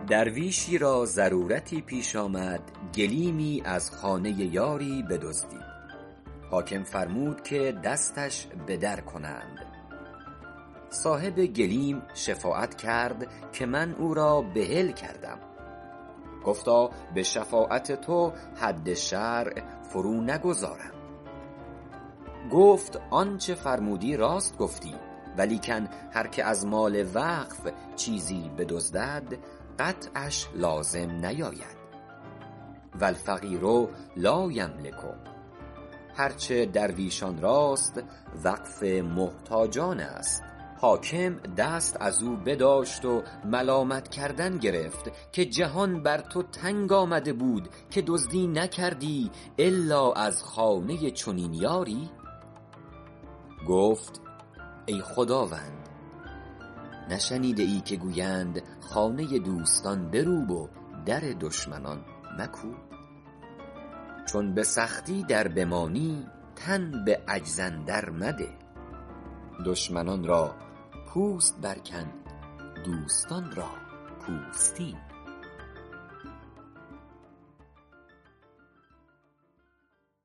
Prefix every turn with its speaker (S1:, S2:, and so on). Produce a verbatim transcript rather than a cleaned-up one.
S1: درویشی را ضرورتی پیش آمد گلیمی از خانه یاری بدزدید. حاکم فرمود که دستش به در کنند. صاحب گلیم شفاعت کرد که من او را بحل کردم. گفتا به شفاعت تو حد شرع فرو نگذارم. گفت آنچه فرمودی راست گفتی، ولیکن هر که از مال وقف چیزی بدزدد قطعش لازم نیاید. و الفقیر لا یملک، هرچه درویشان راست وقف محتاجان است. حاکم دست از او بداشت و ملامت کردن گرفت که جهان بر تو تنگ آمده بود که دزدی نکردی الا از خانه چنین یاری. گفت ای خداوند، نشنیده ای که گویند خانه دوستان بروب و در دشمنان مکوب؟ چون به سختی در بمانی تن به عجز اندر مده. دشمنان را پوست برکن دوستان را پوستین.